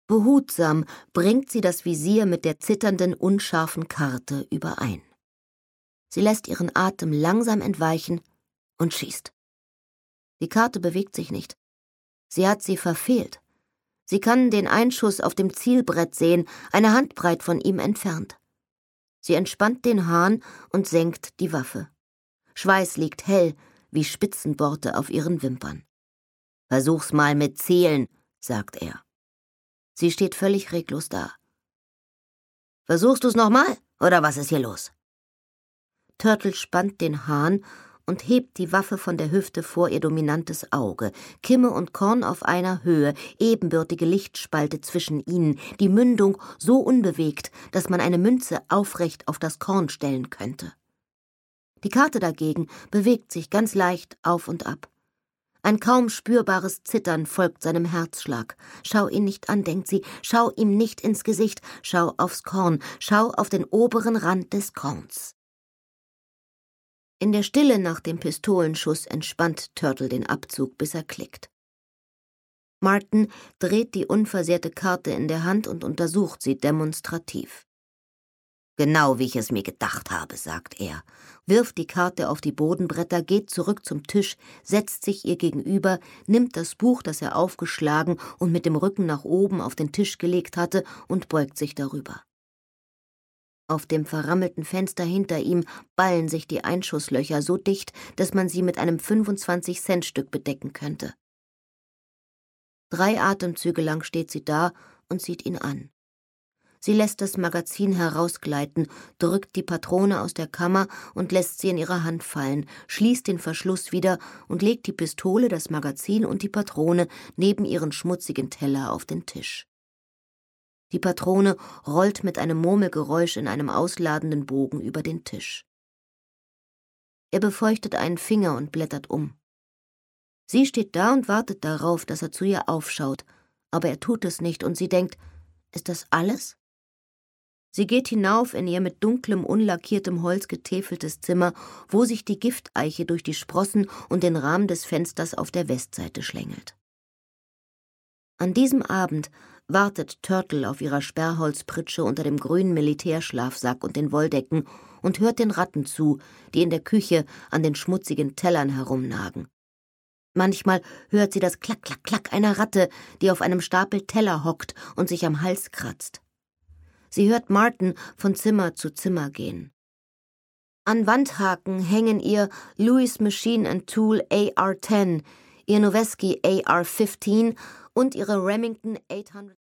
Behutsam bringt sie das Visier mit der zitternden, unscharfen Karte überein. Sie lässt ihren Atem langsam entweichen und schießt. Die Karte bewegt sich nicht. Sie hat sie verfehlt. Sie kann den Einschuss auf dem Zielbrett sehen, eine Handbreit von ihm entfernt. Sie entspannt den Hahn und senkt die Waffe. Schweiß liegt hell wie Spitzenborte auf ihren Wimpern. »Versuch's mal mit Zielen«, sagt er. Sie steht völlig reglos da. »Versuchst du's nochmal, oder was ist hier los?« Turtle spannt den Hahn und hebt die Waffe von der Hüfte vor ihr dominantes Auge. Kimme und Korn auf einer Höhe, ebenbürtige Lichtspalte zwischen ihnen, die Mündung so unbewegt, dass man eine Münze aufrecht auf das Korn stellen könnte. Die Karte dagegen bewegt sich ganz leicht auf und ab. Ein kaum spürbares Zittern folgt seinem Herzschlag. »Schau ihn nicht an«, denkt sie, »schau ihm nicht ins Gesicht, schau aufs Korn, schau auf den oberen Rand des Korns.« In der Stille nach dem Pistolenschuss entspannt Turtle den Abzug, bis er klickt. Martin dreht die unversehrte Karte in der Hand und untersucht sie demonstrativ. »Genau wie ich es mir gedacht habe«, sagt er, wirft die Karte auf die Bodenbretter, geht zurück zum Tisch, setzt sich ihr gegenüber, nimmt das Buch, das er aufgeschlagen und mit dem Rücken nach oben auf den Tisch gelegt hatte, und beugt sich darüber. Auf dem verrammelten Fenster hinter ihm ballen sich die Einschusslöcher so dicht, dass man sie mit einem 25-Cent-Stück bedecken könnte. 3 Atemzüge lang steht sie da und sieht ihn an. Sie lässt das Magazin herausgleiten, drückt die Patrone aus der Kammer und lässt sie in ihre Hand fallen, schließt den Verschluss wieder und legt die Pistole, das Magazin und die Patrone neben ihren schmutzigen Teller auf den Tisch. Die Patrone rollt mit einem Murmelgeräusch in einem ausladenden Bogen über den Tisch. Er befeuchtet einen Finger und blättert um. Sie steht da und wartet darauf, dass er zu ihr aufschaut, aber er tut es nicht und sie denkt, ist das alles? Sie geht hinauf in ihr mit dunklem, unlackiertem Holz getäfeltes Zimmer, wo sich die Gifteiche durch die Sprossen und den Rahmen des Fensters auf der Westseite schlängelt. An diesem Abend wartet Turtle auf ihrer Sperrholzpritsche unter dem grünen Militärschlafsack und den Wolldecken und hört den Ratten zu, die in der Küche an den schmutzigen Tellern herumnagen. Manchmal hört sie das Klack, Klack, Klack einer Ratte, die auf einem Stapel Teller hockt und sich am Hals kratzt. Sie hört Martin von Zimmer zu Zimmer gehen. An Wandhaken hängen ihr Lewis Machine & Tool AR-10, ihr Noveske AR-15 und ihre Remington 800